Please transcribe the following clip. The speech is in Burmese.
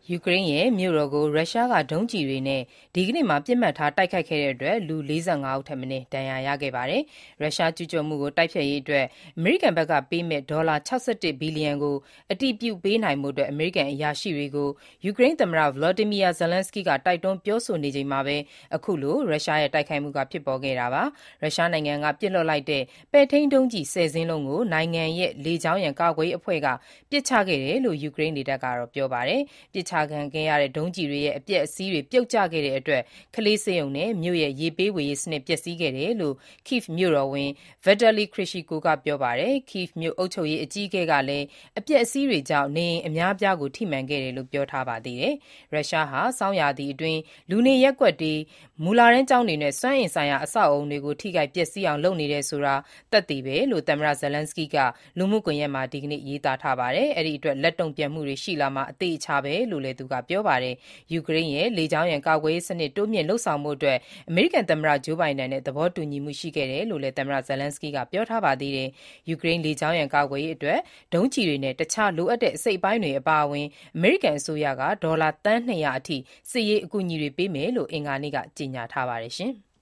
ယူကရိန်းရဲ့မြို့တော်ကိုရုရှားကဒုံးကျည်တွေနဲ့ဒီကနေ့မှာပစ်မှတ်ထားတိုက်ခိုက်ခဲ့တဲ့အတွက်လူ45ဦးထက်မနည်းဒဏ်ရာရခဲ့ပါတယ်။ရုရှားကျူးကျော်မှုကိုတိုက်ဖျက်ရေးအတွက်အမေရိကန်ဘက်ကပေးမယ့်ဒေါ်လာ61ဘီလီယံကိုအတည်ပြုပေးနိုင်ဖို့အမေရိကန်အရာရှိတွေကိုယူကရိန်းသမ္မတ Volodymyr Zelensky ကတိုက်တွန်းပြောဆိုနေချိန်မှာပဲအခုလိုရုရှားရဲ့တိုက်ခိုက်မှုဖြစ်ပေါ်ခဲ့တာပါ။ရုရှားနိုင်ငံကပစ်လွှတ်လိုက်တဲ့ပဲ့ထိန်းဒုံးကျည်10စင်းလုံးကိုနိုင်ငံရဲ့လေကြောင်းရန်ကာကွယ်ရေးအဖွဲ့ကပစ်ချခဲ့တယ်လို့ယူကရိန်းလေတပ်ကပြောပါတယ်။ပစ်ချခံခဲ့ရတဲ့ဒုံးကျည်တွေရဲ့အပျက်အစီးတွေပြုတ်ကျခဲ့တဲ့အတွက်ကလေးဆေးရုံနဲ့မြို့ရဲ့ရေပေးဝေရေးစနစ်ပျက်စီးခဲ့တယ်လို့ Kyiv မြို့တော်ဝန် Vitaly Klitschko ကပြောပါတယ်။ Kyiv မြို့အုပ်ချုပ်ရေးအကြီးအကဲကလည်းအပျက်အစီးတွေကြောင့်နေအိမ်အများအပြားကိုထိမှန်ခဲ့တယ်လို့ပြောထားပါသေးတယ်။ ရုရှားဟာဆောင်းရာသီအတွင်းလူနေရပ်ကွက်တွေမူလတန်းကျောင်းတွေနဲ့စွမ်းအင်ဆိုင်ရာအဆောက်အအုံတွေကိုထိခိုက်ပျက်စီးအောင်လုပ်နေတယ်ဆိုတာသက်သေပဲလို့သမ္မတ Zelensky ကလူမှုကွန်ရက်မှာဒီကနေ့ရေးသားထားပါတယ်။အဲဒီအတွက်လက်တုံ့ပြန်မှုတွေရှိလာမှာအသေအချာပဲလို့လည်းသူကပြောပါတယ်။ယူကရိန်းရဲ့လေကြောင်းရန်ကာကွယ်ရေးစနစ်တိုးမြှင့်လုပ်ဆောင်ဖို့အတွက်အမေရိကန်သမ္မတ Joe Biden နဲ့သဘောတူညီမှုရှိခဲ့တယ်လို့လည်းသမ္မတ Zelensky ကပြောထားပါသေးတယ်။ယူကရိန်းလေကြောင်းရန်ကာကွယ်ရေးအတွက်ဒုံးကျည်တွေနဲ့တခြားလိုအပ်တဲ့အစိတ်အပိုင်းတွေအပါအဝင်အမေရိကန်အစိုးရကဒေါ်လာသန်း200အထိစစ်ရေးအကူအညီတွေပေးမယ်လို့အင်္ဂါနေ့ကကြေညာထားပါတယ်။